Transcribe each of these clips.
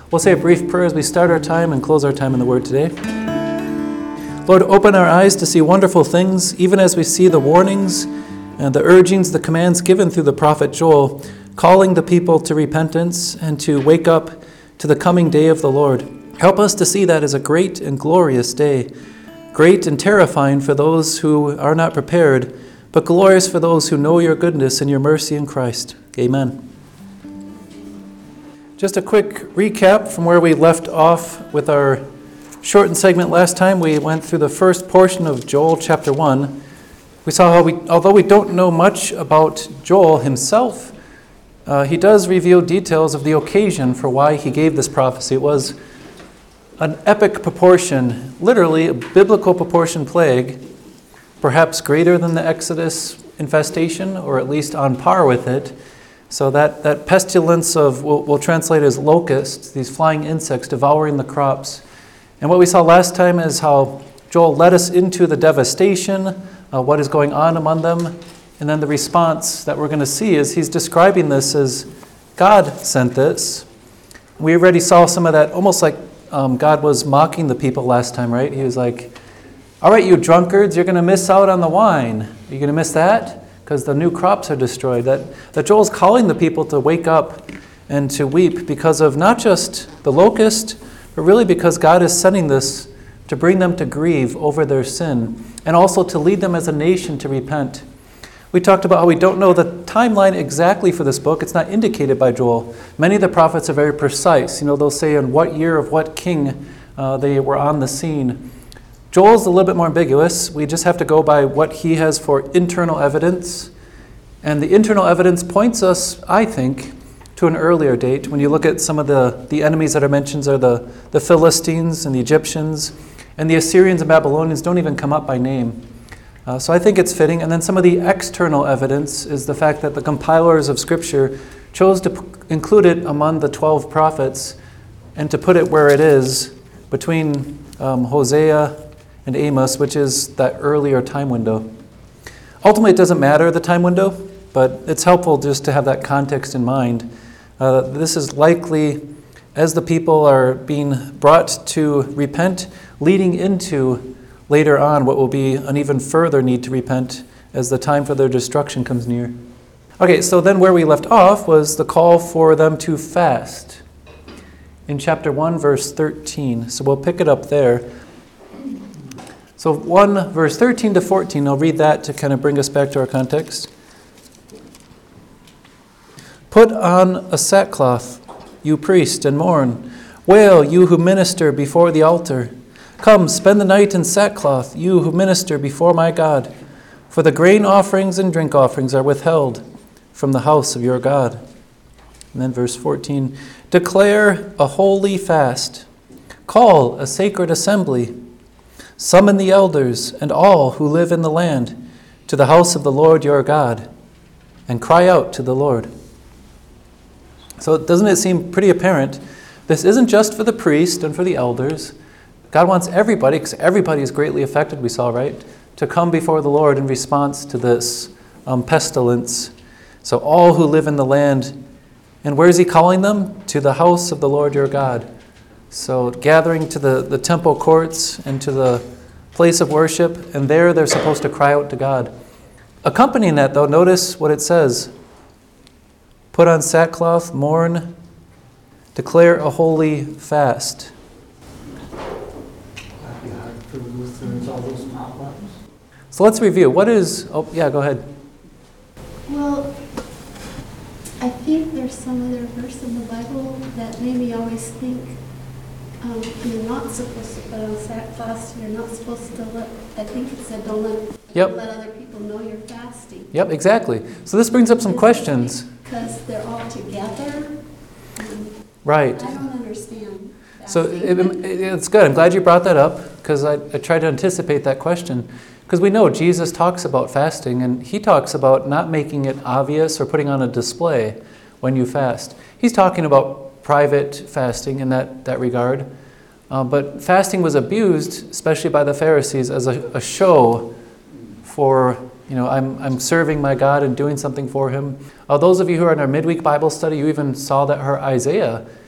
We'll say a brief prayer as we start our time and close our time in the Word today. Lord, open our eyes to see wonderful things, even as we see the warnings and the urgings, the commands given through the prophet Joel, calling the people to repentance and to wake up to the coming day of the Lord. Help us to see that as a great and glorious day, great and terrifying for those who are not prepared, but glorious for those who know your goodness and your mercy in Christ. Amen. Just a quick recap from where we left off with our shortened segment last time. We went through the first portion of Joel chapter 1. We saw how although we don't know much about Joel himself, he does reveal details of the occasion for why he gave this prophecy. It was an epic proportion, literally a biblical proportion plague, perhaps greater than the Exodus infestation, or at least on par with it. So that pestilence of, we'll translate as locusts, these flying insects devouring the crops. And what we saw last time is how Joel led us into the devastation, what is going on among them. And then the response that we're going to see is he's describing this as God sent this. We already saw some of that, almost like God was mocking the people last time, right? He was like, all right, you drunkards, you're going to miss out on the wine. Are you going to miss that? Because the new crops are destroyed. That Joel's calling the people to wake up and to weep because of not just the locust, but really because God is sending this to bring them to grieve over their sin and also to lead them as a nation to repent. We talked about how we don't know the timeline exactly for this book. It's not indicated by Joel. Many of the prophets are very precise. They'll say in what year of what king they were on the scene. Joel's a little bit more ambiguous. We just have to go by what he has for internal evidence. And the internal evidence points us, I think, to an earlier date. When you look at some of the enemies that are mentioned are the Philistines and the Egyptians, and the Assyrians and Babylonians don't even come up by name. So I think it's fitting. And then some of the external evidence is the fact that the compilers of Scripture chose to include it among the 12 prophets and to put it where it is between Hosea and Amos, which is that earlier time window. Ultimately, it doesn't matter the time window, but it's helpful just to have that context in mind. This is likely, as the people are being brought to repent, leading into later on what will be an even further need to repent as the time for their destruction comes near. Okay, so then where we left off was the call for them to fast in chapter 1, verse 13. So we'll pick it up there. So 1, verse 13 to 14, I'll read that to kind of bring us back to our context. Put on a sackcloth, you priest, and mourn. Wail, you who minister before the altar. Come, spend the night in sackcloth, you who minister before my God. For the grain offerings and drink offerings are withheld from the house of your God. And then verse 14, declare a holy fast. Call a sacred assembly. Summon the elders and all who live in the land to the house of the Lord your God, and cry out to the Lord. So doesn't it seem pretty apparent? This isn't just for the priest and for the elders. God wants everybody, because everybody is greatly affected, we saw, right, to come before the Lord in response to this pestilence. So all who live in the land. And where is he calling them? To the house of the Lord your God. So gathering to the temple courts and to the place of worship, and there they're supposed to cry out to God. Accompanying that, though, notice what it says. Put on sackcloth, mourn, declare a holy fast. That'd be hard for Lutherans, all those pop-ups. So let's review. What is... Oh, yeah, go ahead. Well, I think there's some other verse in the Bible that made me always think you're not supposed to put on sackcloth. You're not supposed to let, I think it said don't let other people know you're fasting. Yep, exactly. So this brings up some questions. Because they're all together. Right. I don't understand So fasting. it's good. I'm glad you brought that up, because I tried to anticipate that question. Because we know Jesus talks about fasting, and he talks about not making it obvious or putting on a display when you fast. He's talking about private fasting in that regard. But fasting was abused, especially by the Pharisees, as a show for, I'm serving my God and doing something for him. Those of you who are in our midweek Bible study, you even saw that Isaiah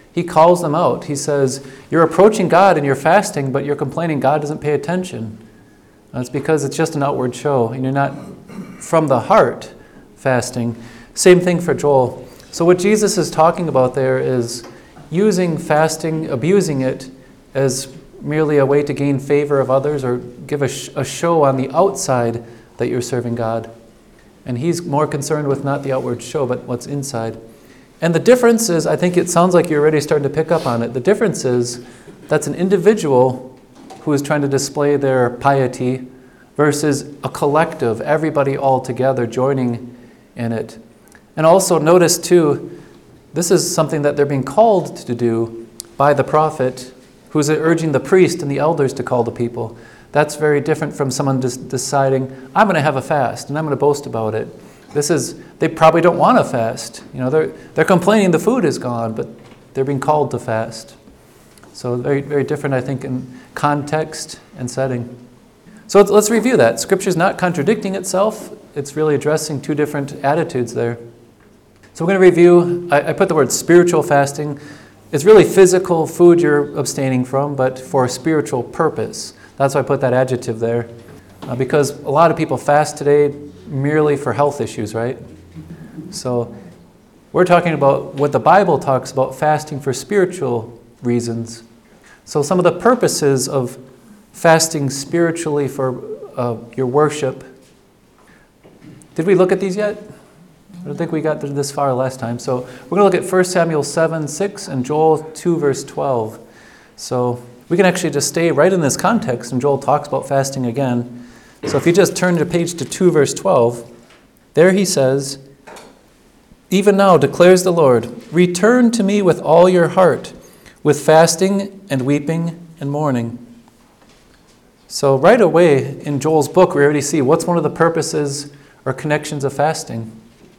He calls them out. He says, you're approaching God and you're fasting, but you're complaining God doesn't pay attention. That's because it's just an outward show, and you're not from the heart fasting. Same thing for Joel. So what Jesus is talking about there is using fasting, abusing it as merely a way to gain favor of others or give a show on the outside that you're serving God. And he's more concerned with not the outward show, but what's inside. And the difference is, I think it sounds like you're already starting to pick up on it. The difference is that's an individual who is trying to display their piety versus a collective, everybody all together joining in it. And also notice too, this is something that they're being called to do by the prophet, who's urging the priest and the elders to call the people. That's very different from someone just deciding, I'm going to have a fast and I'm going to boast about it. They probably don't want to fast. They're complaining the food is gone, but they're being called to fast. So very, very different, I think, in context and setting. So let's review that. Scripture's not contradicting itself. It's really addressing two different attitudes there. So we're going to review, I put the word spiritual fasting. It's really physical food you're abstaining from, but for a spiritual purpose. That's why I put that adjective there. Because a lot of people fast today merely for health issues, right? So we're talking about what the Bible talks about, fasting for spiritual reasons. So some of the purposes of fasting spiritually for your worship. Did we look at these yet? I don't think we got this far last time. So we're going to look at 1 Samuel 7:6 and Joel 2, verse 12. So we can actually just stay right in this context, and Joel talks about fasting again. So if you just turn the page to 2, verse 12, there he says, even now declares the Lord, return to me with all your heart, with fasting and weeping and mourning. So right away in Joel's book, we already see what's one of the purposes or connections of fasting.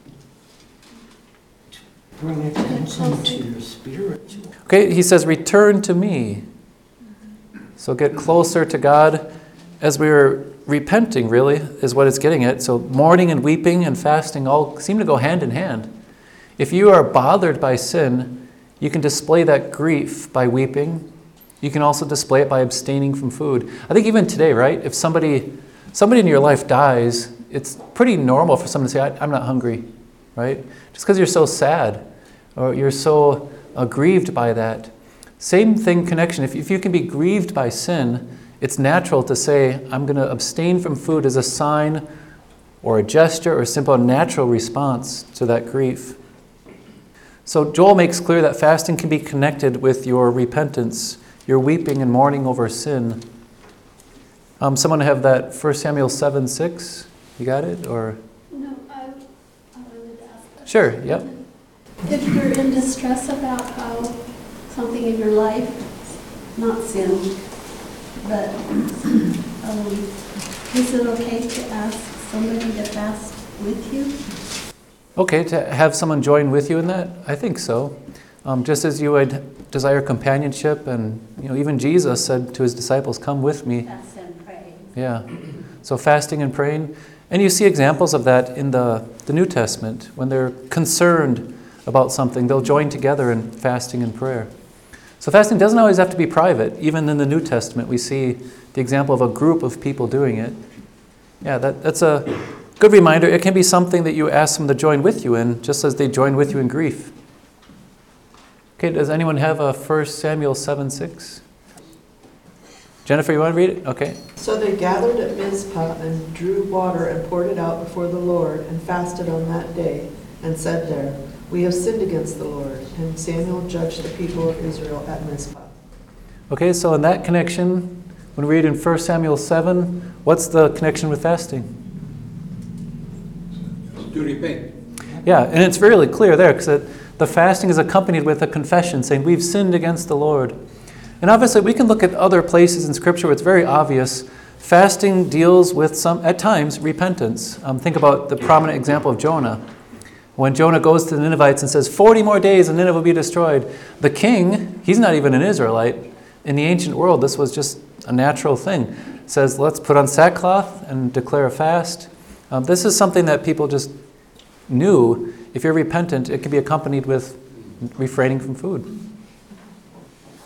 Bring attention to your spiritual. Okay, he says, return to me. So get closer to God as we were repenting, really, is what it's getting at. So mourning and weeping and fasting all seem to go hand in hand. If you are bothered by sin, you can display that grief by weeping. You can also display it by abstaining from food. I think even today, right, if somebody in your life dies, it's pretty normal for someone to say, I'm not hungry, right? Just because you're so sad or you're so grieved by that. Same thing, connection. If you can be grieved by sin, it's natural to say, I'm going to abstain from food as a sign or a gesture or a simple natural response to that grief. So Joel makes clear that fasting can be connected with your repentance, your weeping and mourning over sin. Someone have that 1 Samuel 7:6? You got it? Or No, I wanted to ask that. Sure, yep. If you're in distress about how something in your life, not sin, but is it okay to ask somebody to fast with you? Okay, to have someone join with you in that? I think so. Just as you would desire companionship, and even Jesus said to his disciples, come with me. Fast and pray. Yeah. So fasting and praying. And you see examples of that in the New Testament. When they're concerned about something, they'll join together in fasting and prayer. So fasting doesn't always have to be private. Even in the New Testament, we see the example of a group of people doing it. Yeah, that's a good reminder. It can be something that you ask them to join with you in, just as they join with you in grief. Okay, does anyone have a 1 Samuel 7:6? Jennifer, you want to read it? Okay. So they gathered at Mizpah and drew water and poured it out before the Lord and fasted on that day and said there, we have sinned against the Lord. And Samuel judged the people of Israel at Mizpah. Okay, so in that connection, when we read in 1 Samuel 7, what's the connection with fasting? To repent. Yeah, and it's really clear there because the fasting is accompanied with a confession saying we've sinned against the Lord. And obviously we can look at other places in Scripture where it's very obvious. Fasting deals with at times, repentance. Think about the prominent example of Jonah. When Jonah goes to the Ninevites and says, 40 more days and Nineveh will be destroyed. The king, he's not even an Israelite. In the ancient world, this was just a natural thing. It says, let's put on sackcloth and declare a fast. This is something that people just knew. If you're repentant, it can be accompanied with refraining from food.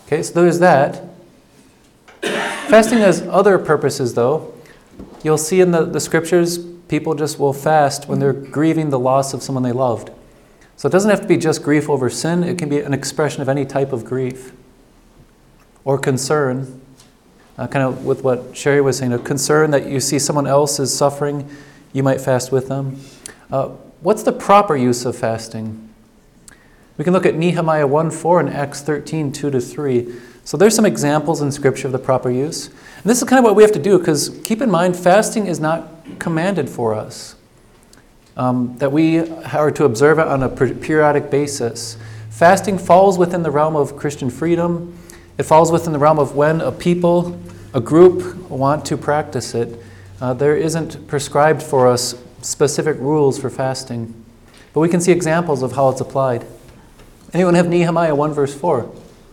Okay, so there's that. Fasting has other purposes, though. You'll see in the scriptures, people just will fast when they're grieving the loss of someone they loved. So it doesn't have to be just grief over sin. It can be an expression of any type of grief or concern. Kind of with what Sherry was saying, a concern that you see someone else is suffering, you might fast with them. What's the proper use of fasting? We can look at Nehemiah 1:4 and Acts 13:2-3. So there's some examples in Scripture of the proper use. And this is kind of what we have to do, because keep in mind, fasting is not commanded for us. That we are to observe it on a periodic basis. Fasting falls within the realm of Christian freedom. It falls within the realm of when a people, a group, want to practice it. There isn't prescribed for us specific rules for fasting. But we can see examples of how it's applied. Anyone have Nehemiah 1:4?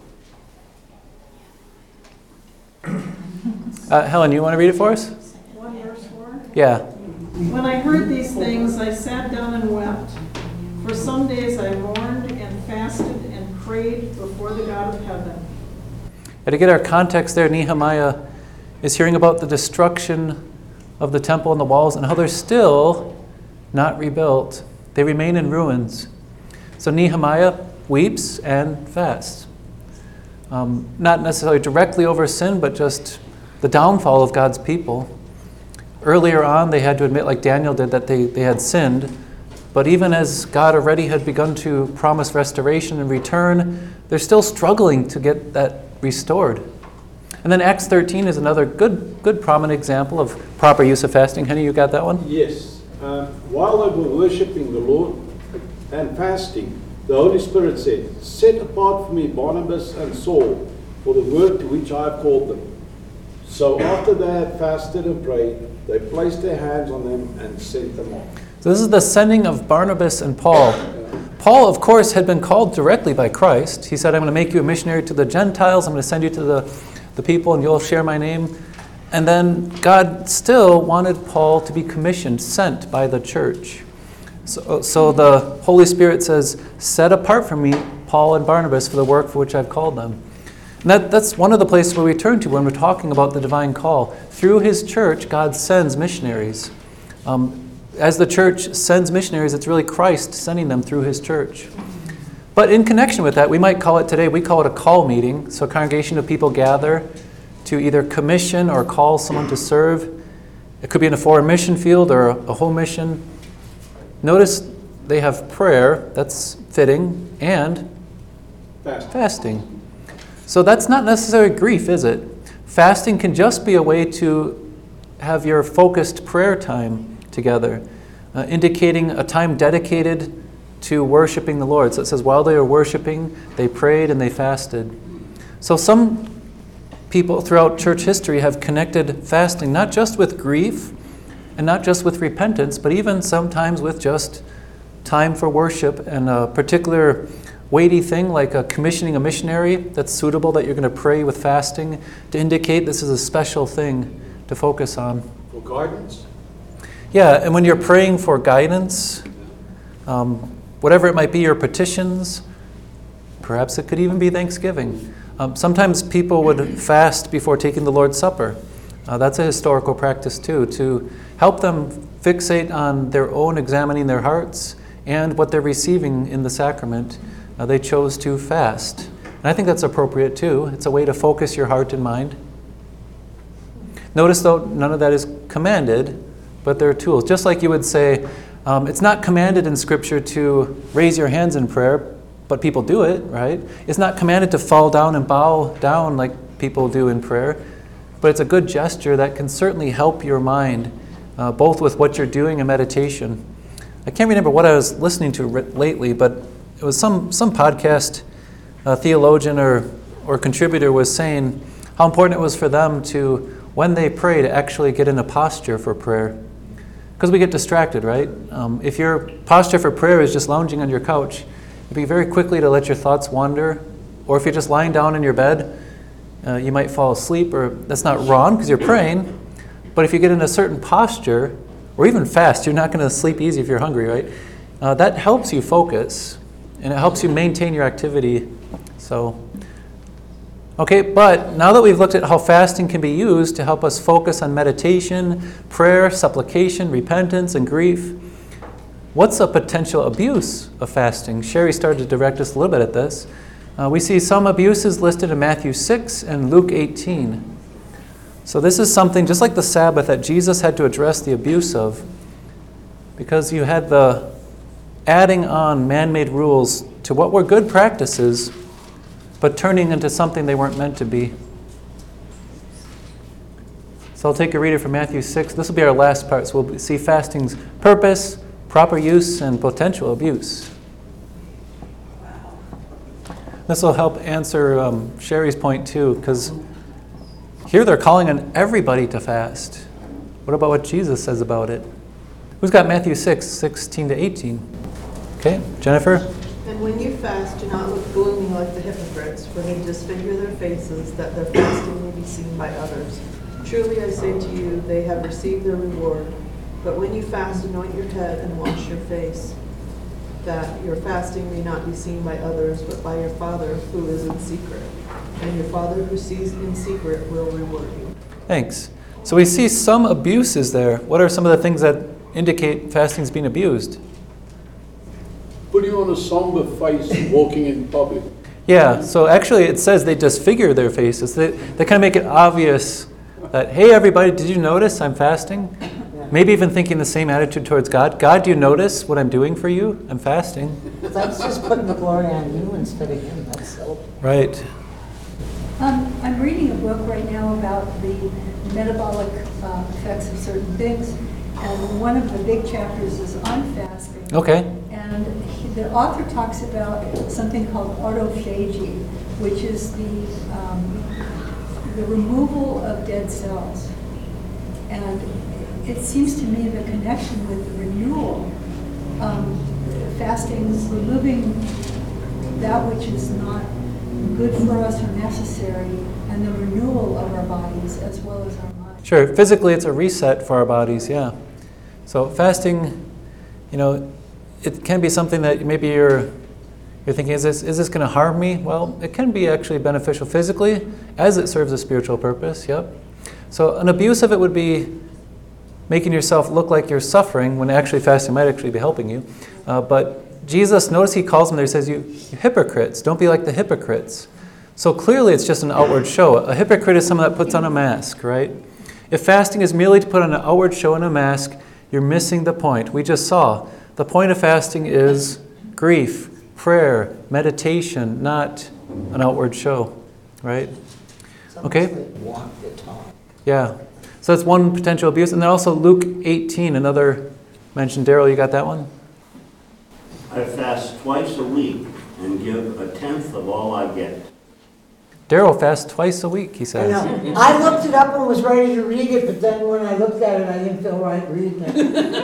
Helen, you want to read it for us? 1:4? Yeah. When I heard these things, I sat down and wept. For some days I mourned and fasted and prayed before the God of heaven. And to get our context there, Nehemiah is hearing about the destruction of the temple and the walls and how they're still not rebuilt. They remain in ruins. So Nehemiah weeps and fasts. Not necessarily directly over sin, but just the downfall of God's people. Earlier on, they had to admit, like Daniel did, that they had sinned. But even as God already had begun to promise restoration and return, they're still struggling to get that restored. And then Acts 13 is another good prominent example of proper use of fasting. Henny, you got that one? Yes. While they were worshipping the Lord and fasting, the Holy Spirit said, "Set apart for me Barnabas and Saul for the work to which I have called them." So after they had fasted and prayed, they placed their hands on them and sent them off. So this is the sending of Barnabas and Paul. Paul, of course, had been called directly by Christ. He said, "I'm going to make you a missionary to the Gentiles. I'm going to send you to the people, and you'll share my name." And then God still wanted Paul to be commissioned, sent by the church. So the Holy Spirit says, "Set apart for me Paul and Barnabas for the work for which I've called them." And that's one of the places where we turn to when we're talking about the divine call. Through His church, God sends missionaries. As the church sends missionaries, it's really Christ sending them through His church. But in connection with that, we might call it today, we call it a call meeting. So a congregation of people gather to either commission or call someone to serve. It could be in a foreign mission field or a home mission. Notice they have prayer, that's fitting, and fasting. So that's not necessarily grief, is it? Fasting can just be a way to have your focused prayer time together, indicating a time dedicated to worshiping the Lord. So it says while they were worshiping, they prayed and they fasted. So some people throughout church history have connected fasting not just with grief and not just with repentance, but even sometimes with just time for worship and a particular weighty thing like commissioning a missionary that's suitable, that you're going to pray with fasting to indicate this is a special thing to focus on. For guidance? Yeah, and when you're praying for guidance, whatever it might be, your petitions, perhaps it could even be Thanksgiving. Sometimes people would fast before taking the Lord's Supper. That's a historical practice too, to help them fixate on their own examining their hearts and what they're receiving in the sacrament. They chose to fast. And I think that's appropriate too. It's a way to focus your heart and mind. Notice though, none of that is commanded, but they're tools. Just like you would say, it's not commanded in Scripture to raise your hands in prayer, but people do it, right? It's not commanded to fall down and bow down like people do in prayer, but it's a good gesture that can certainly help your mind, both with what you're doing and meditation. I can't remember what I was listening to lately, but it was some podcast theologian or contributor was saying how important it was for them to, when they pray, to actually get in a posture for prayer. Because we get distracted, right? If your posture for prayer is just lounging on your couch, it'd be very quickly to let your thoughts wander. Or if you're just lying down in your bed, you might fall asleep, or that's not wrong because you're praying. But if you get in a certain posture, or even fast, you're not going to sleep easy if you're hungry, right? That helps you focus, and it helps you maintain your activity. So Okay, but now that we've looked at how fasting can be used to help us focus on meditation, prayer, supplication, repentance, and grief, what's a potential abuse of fasting? Sherry started to direct us a little bit at this. We see some abuses listed in Matthew 6 and Luke 18. So this is something, just like the Sabbath, that Jesus had to address the abuse of, because you had the adding on man-made rules to what were good practices, but turning into something they weren't meant to be. So I'll take a reader from Matthew 6. This will be our last part. So we'll see fasting's purpose, proper use, and potential abuse. This will help answer Sherry's point too, because here they're calling on everybody to fast. What about what Jesus says about it? Who's got Matthew 6, 16 to 18? Okay, Jennifer? And when you fast, do not look gloomy like the hypocrites, for they disfigure their faces, that their fasting may be seen by others. Truly I say to you, they have received their reward. But when you fast, anoint your head and wash your face, that your fasting may not be seen by others, but by your Father who is in secret. And your Father who sees in secret will reward you. Thanks. So we see some abuses there. What are some of the things that indicate fasting is being abused? Putting on a somber face, walking in public. Yeah, so actually it says they disfigure their faces. They kind of make it obvious that, hey everybody, did you notice I'm fasting? Maybe even thinking the same attitude towards God. God, do you notice what I'm doing for you? I'm fasting. That's just putting the glory on you instead of him. That's so. Right. I'm reading a book right now about the metabolic effects of certain things, and one of the big chapters is on fasting. Okay. And the author talks about something called autophagy, which is the removal of dead cells. And it seems to me the connection with the renewal, fasting is removing that which is not good for us or necessary, and the renewal of our bodies as well as our minds. Sure. Physically, it's a reset for our bodies, yeah. So fasting, it can be something that maybe you're thinking, is this going to harm me? Well, it can be actually beneficial physically as it serves a spiritual purpose, yep. So an abuse of it would be making yourself look like you're suffering when actually fasting might actually be helping you. But Jesus, notice he calls them there, he says, you hypocrites, don't be like the hypocrites. So clearly it's just an outward show. A hypocrite is someone that puts on a mask, right? If fasting is merely to put on an outward show and a mask, you're missing the point. We just saw the point of fasting is grief, prayer, meditation, not an outward show, right? Okay? Walk the talk. Yeah. So that's one potential abuse. And then also Luke 18, another mention. Daryl, you got that one? I fast twice a week and give a tenth of all I get. Daryl fasts twice a week, he I says. know. I looked it up and was ready to read it, but then when I looked at it, I didn't feel right reading it.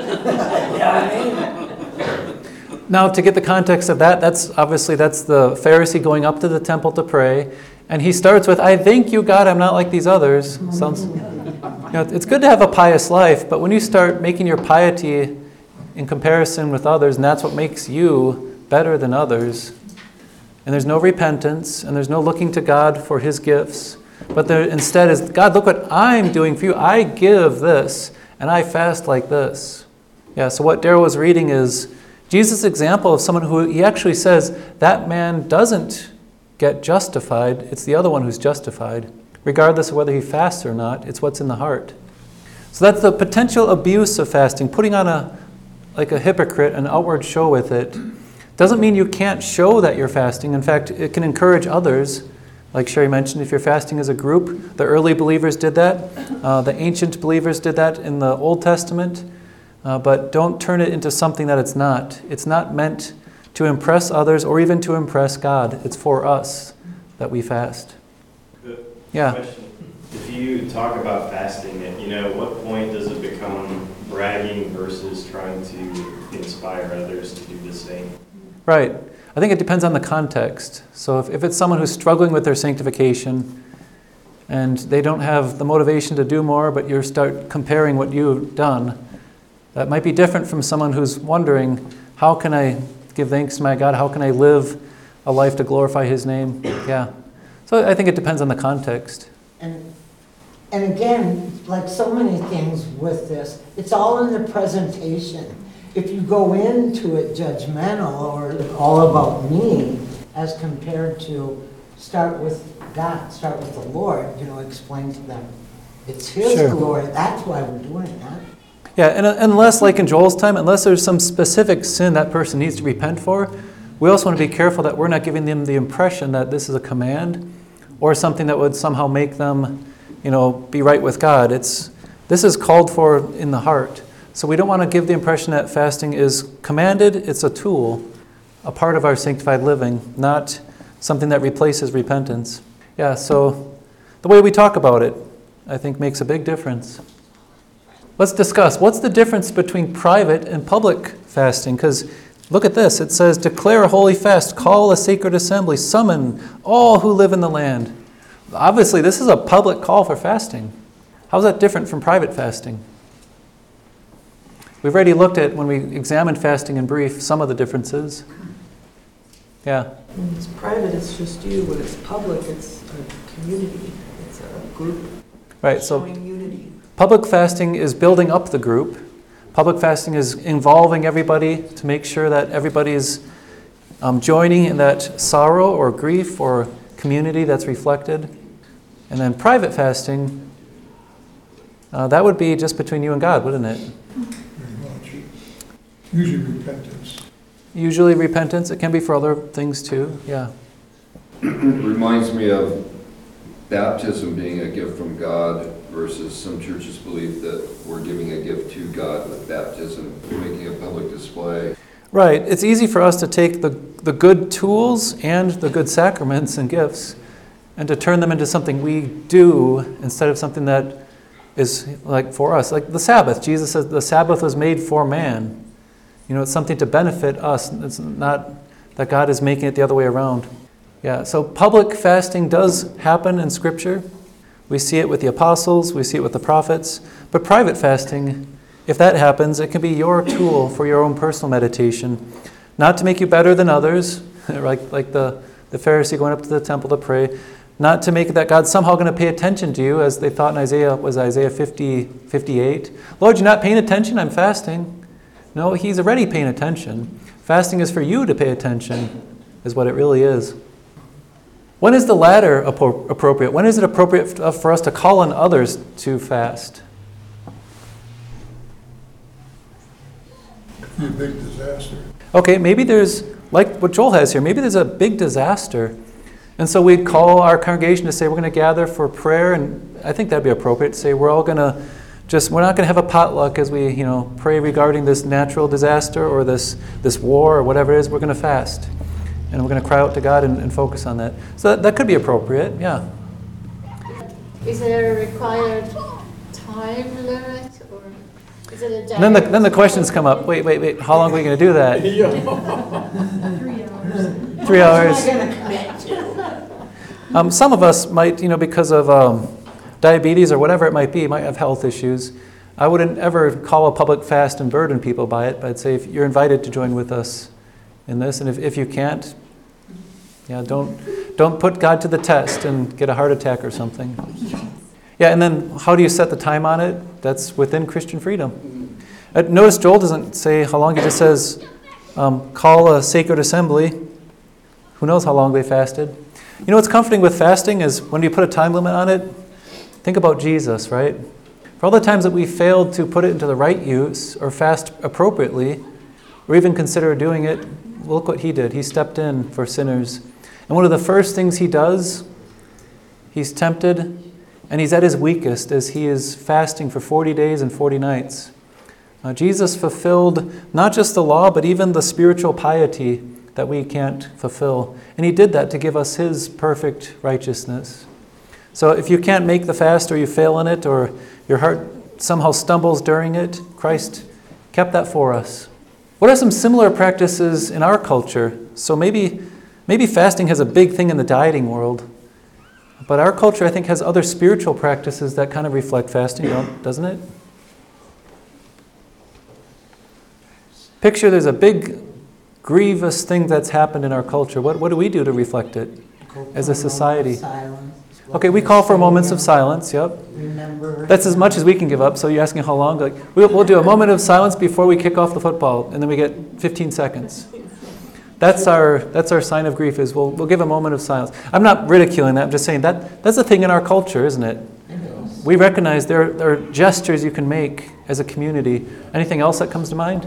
Now, to get the context of that, that's the Pharisee going up to the temple to pray, and he starts with, I thank you, God, I'm not like these others. Sounds, it's good to have a pious life, but when you start making your piety in comparison with others, and that's what makes you better than others, and there's no repentance, and there's no looking to God for his gifts, but there instead is, God, look what I'm doing for you. I give this, and I fast like this. Yeah, so what Daryl was reading is Jesus' example of someone who he actually says, that man doesn't get justified, it's the other one who's justified. Regardless of whether he fasts or not, it's what's in the heart. So that's the potential abuse of fasting, putting on like a hypocrite, an outward show with it. Doesn't mean you can't show that you're fasting. In fact, it can encourage others. Like Sherry mentioned, if you're fasting as a group, the early believers did that. The ancient believers did that in the Old Testament. But don't turn it into something that it's not. It's not meant to impress others or even to impress God. It's for us that we fast. Yeah. Question. If you talk about fasting, at what point does it become bragging versus trying to inspire others to do the same? Right. I think it depends on the context. So if it's someone who's struggling with their sanctification and they don't have the motivation to do more, but you start comparing what you've done, that might be different from someone who's wondering, how can I give thanks to my God? How can I live a life to glorify his name? Yeah. So I think it depends on the context. And again, like so many things with this, it's all in the presentation. If you go into it judgmental or all about me, as compared to start with God, start with the Lord, explain to them, it's His Sure. glory, that's why we're doing that. Yeah, and unless, like in Joel's time, unless there's some specific sin that person needs to repent for, we also want to be careful that we're not giving them the impression that this is a command or something that would somehow make them, be right with God. This is called for in the heart. So we don't want to give the impression that fasting is commanded. It's a tool, a part of our sanctified living, not something that replaces repentance. Yeah, so the way we talk about it, I think, makes a big difference. Let's discuss, what's the difference between private and public fasting? Because look at this. It says, declare a holy fast, call a sacred assembly, summon all who live in the land. Obviously, this is a public call for fasting. How's that different from private fasting? We've already looked at, when we examined fasting in brief, some of the differences. Yeah. When it's private, it's just you. When it's public, it's a community. It's a group Right, so showing unity. public fasting is building up the group. Public fasting is involving everybody to make sure that everybody is joining in that sorrow or grief or community that's reflected. And then private fasting, that would be just between you and God, wouldn't it? Very much. Usually repentance. Usually repentance. It can be for other things too, yeah. It reminds me of baptism being a gift from God versus some churches believe that we're giving a gift to God with baptism, making a public display. Right. It's easy for us to take the good tools and the good sacraments and gifts and to turn them into something we do instead of something that is like for us. Like the Sabbath. Jesus says the Sabbath was made for man. It's something to benefit us. It's not that God is making it the other way around. Yeah, so public fasting does happen in Scripture. We see it with the apostles, we see it with the prophets. But private fasting, if that happens, it can be your tool for your own personal meditation. Not to make you better than others, like the Pharisee going up to the temple to pray. Not to make it that God's somehow going to pay attention to you, as they thought in Isaiah 50, 58. Lord, you're not paying attention, I'm fasting. No, He's already paying attention. Fasting is for you to pay attention, is what it really is. When is the latter appropriate? When is it appropriate for us to call on others to fast? Be a big disaster. Okay, maybe there's, like what Joel has here, maybe there's a big disaster. And so we'd call our congregation to say we're going to gather for prayer, and I think that'd be appropriate to say we're all going to we're not going to have a potluck as we, pray regarding this natural disaster or this war or whatever it is. We're going to fast. And we're going to cry out to God and focus on that. So that could be appropriate, yeah. Is there a required time limit, or is it a day? And then the questions come up. Wait. How long are we going to do that? 3 hours. 3 hours. What am I going to commit to? Some of us might, because of diabetes or whatever it might be, might have health issues. I wouldn't ever call a public fast and burden people by it, but I'd say if you're invited to join with us in this, and if you can't, don't put God to the test and get a heart attack or something. Yeah, and then how do you set the time on it? That's within Christian freedom. Notice Joel doesn't say how long, he just says, call a sacred assembly. Who knows how long they fasted? What's comforting with fasting is when you put a time limit on it, think about Jesus, right? For all the times that we failed to put it into the right use or fast appropriately, or even consider doing it, look what He did. He stepped in for sinners. And one of the first things He does, He's tempted, and He's at His weakest as He is fasting for 40 days and 40 nights. Jesus fulfilled not just the law, but even the spiritual piety that we can't fulfill. And He did that to give us His perfect righteousness. So if you can't make the fast, or you fail in it, or your heart somehow stumbles during it, Christ kept that for us. What are some similar practices in our culture? So maybe fasting has a big thing in the dieting world, but our culture, I think, has other spiritual practices that kind of reflect fasting, doesn't it? Picture there's a big, grievous thing that's happened in our culture. What do we do to reflect it? as a society. Silence. Okay, we call for moments of silence, yep. Remember. That's as much as we can give up, so you're asking how long? Like, we'll do a moment of silence before we kick off the football, and then we get 15 seconds. That's our sign of grief, is we'll give a moment of silence. I'm not ridiculing that, I'm just saying that's a thing in our culture, isn't it? We recognize there are gestures you can make as a community. Anything else that comes to mind?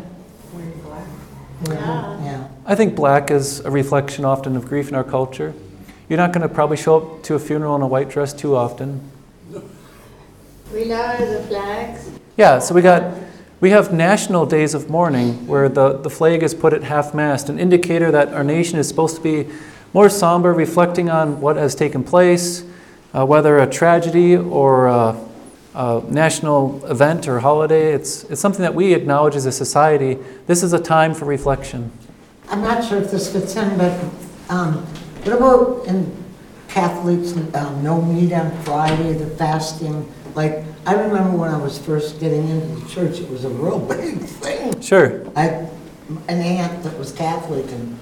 Yeah. I think black is a reflection often of grief in our culture. You're not going to probably show up to a funeral in a white dress too often. We lower the flags. Yeah, so we have national days of mourning where the flag is put at half-mast, an indicator that our nation is supposed to be more somber, reflecting on what has taken place, whether a tragedy or a national event or holiday. It's something that we acknowledge as a society. This is a time for reflection. I'm not sure if this fits in, but what about in Catholics, no meat on Friday, the fasting? Like, I remember when I was first getting into the church, it was a real big thing. Sure. I had an aunt that was Catholic, and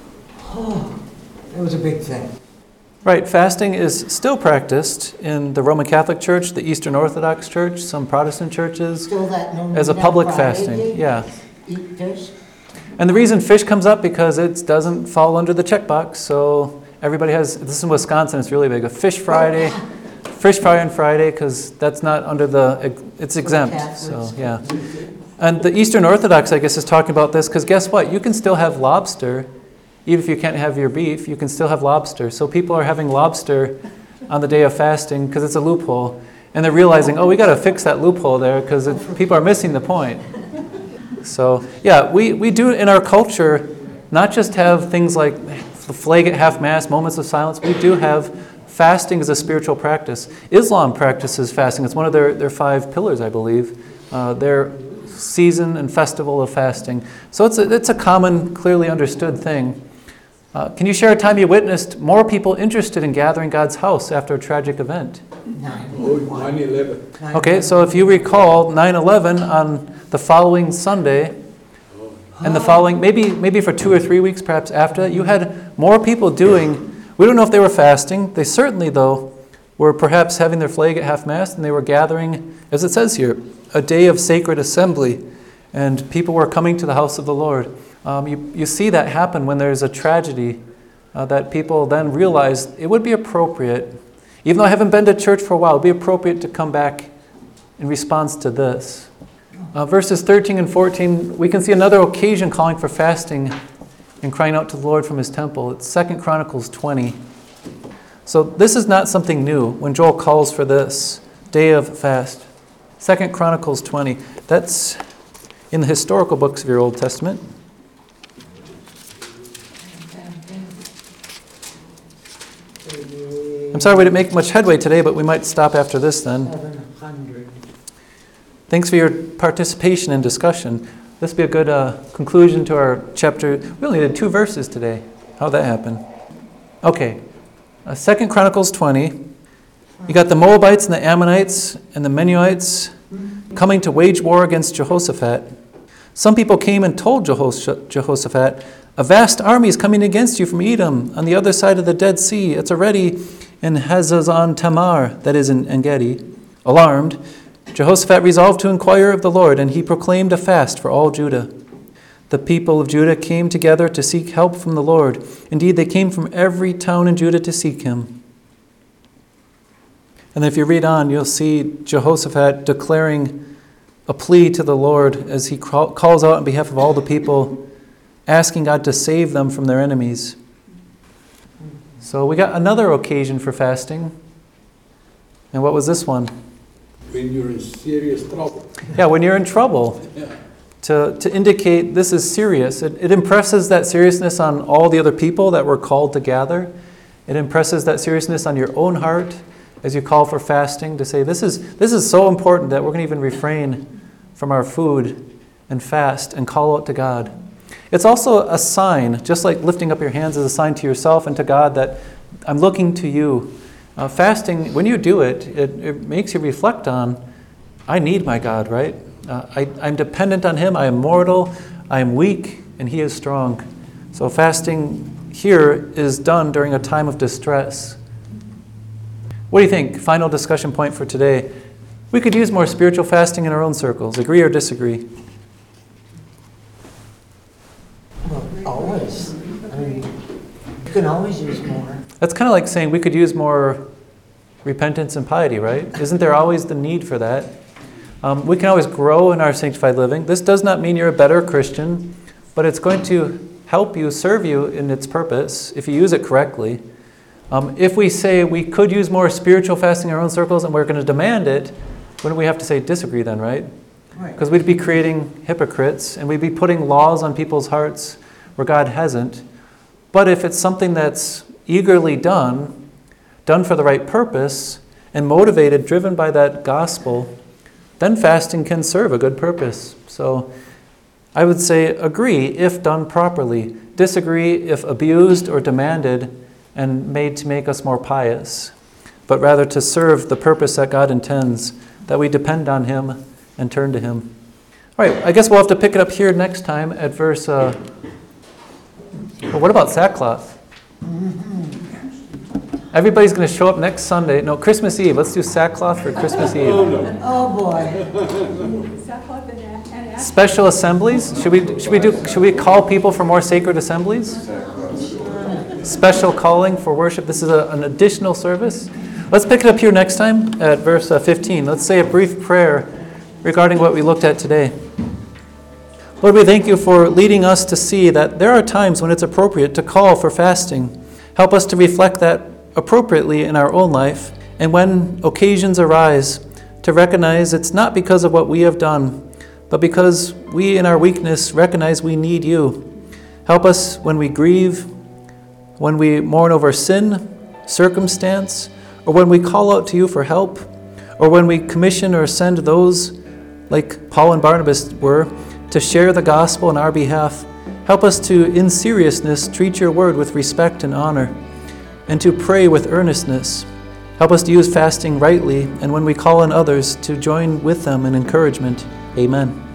it was a big thing. Right, fasting is still practiced in the Roman Catholic Church, the Eastern Orthodox Church, some Protestant churches, Still that no as a meat on public Friday fasting. day? Yeah. Eat fish? And the reason fish comes up because it doesn't fall under the checkbox. So everybody has, this is in Wisconsin, it's really big, a Fish Friday on Friday, because that's not under it's exempt. So yeah. And the Eastern Orthodox, I guess, is talking about this because guess what? You can still have lobster, even if you can't have your beef, you can still have lobster. So people are having lobster on the day of fasting because it's a loophole. And they're realizing, we got to fix that loophole there because people are missing the point. So, yeah, we do in our culture not just have things like the flag at half-mast, moments of silence. We do have fasting as a spiritual practice. Islam practices fasting. It's one of their 5 pillars, I believe. Their season and festival of fasting. So it's a common, clearly understood thing. Can you share a time you witnessed more people interested in gathering God's house after a tragic event? 9/11. Okay, so if you recall 9/11 on the following Sunday, and the following, maybe for 2 or 3 weeks perhaps after that, you had more people doing, we don't know if they were fasting, they certainly though were perhaps having their flag at half-mast, and they were gathering, as it says here, a day of sacred assembly, and people were coming to the house of the Lord. You see that happen when there's a tragedy, that people then realize it would be appropriate, even though I haven't been to church for a while, it would be appropriate to come back in response to this. Verses 13 and 14, we can see another occasion calling for fasting and crying out to the Lord from his temple. It's 2 Chronicles 20. So this is not something new when Joel calls for this day of fast. 2 Chronicles 20. That's in the historical books of your Old Testament. I'm sorry we didn't make much headway today, but we might stop after this then. 700. Thanks for your participation and discussion. This would be a good conclusion to our chapter. We only did 2 verses today. How'd that happen? Okay. 2 Chronicles 20. You got the Moabites and the Ammonites and the Menuhites coming to wage war against Jehoshaphat. Some people came and told Jehoshaphat, "A vast army is coming against you from Edom on the other side of the Dead Sea. It's already in Hazazon Tamar," that is in En-Gedi. Alarmed, Jehoshaphat resolved to inquire of the Lord, and he proclaimed a fast for all Judah. The people of Judah came together to seek help from the Lord. Indeed, they came from every town in Judah to seek him. And if you read on, you'll see Jehoshaphat declaring a plea to the Lord as he calls out on behalf of all the people, asking God to save them from their enemies. So we got another occasion for fasting. And what was this one? When you're in serious trouble. Yeah, when you're in trouble. Yeah. To indicate this is serious. It impresses that seriousness on all the other people that were called to gather. It impresses that seriousness on your own heart as you call for fasting, to say this is so important that we're going to even refrain from our food and fast and call out to God. It's also a sign, just like lifting up your hands is a sign to yourself and to God that I'm looking to you. Fasting, when you do it, it makes you reflect on, I need my God, right? I'm dependent on him. I am mortal. I am weak, and he is strong. So fasting here is done during a time of distress. What do you think? Final discussion point for today. We could use more spiritual fasting in our own circles. Agree or disagree? Well, always. I mean, you can always use more. That's kind of like saying we could use more repentance and piety, right? Isn't there always the need for that? We can always grow in our sanctified living. This does not mean you're a better Christian, but it's going to help you, serve you in its purpose if you use it correctly. If we say we could use more spiritual fasting in our own circles and we're going to demand it, wouldn't we have to say disagree then, right? Because we'd be creating hypocrites and we'd be putting laws on people's hearts where God hasn't. But if it's something that's eagerly done for the right purpose, and motivated, driven by that gospel, then fasting can serve a good purpose. So I would say agree if done properly. Disagree if abused or demanded and made to make us more pious, but rather to serve the purpose that God intends, that we depend on Him and turn to Him. All right, I guess we'll have to pick it up here next time at verse... well, what about sackcloth? Everybody's going to show up next Sunday. No, Christmas Eve. Let's do sackcloth for Christmas Eve. Oh, boy. Sackcloth and Special assemblies? Should we call people for more sacred assemblies? Special calling for worship. This is an additional service. Let's pick it up here next time at verse 15. Let's say a brief prayer regarding what we looked at today. Lord, we thank you for leading us to see that there are times when it's appropriate to call for fasting. Help us to reflect that appropriately in our own life, and when occasions arise, to recognize it's not because of what we have done, but because we in our weakness recognize we need you. Help us when we grieve, when we mourn over sin, circumstance, or when we call out to you for help, or when we commission or send those, like Paul and Barnabas were, to share the gospel on our behalf. Help us to, in seriousness, treat your word with respect and honor, and to pray with earnestness. Help us to use fasting rightly, and when we call on others, to join with them in encouragement. Amen.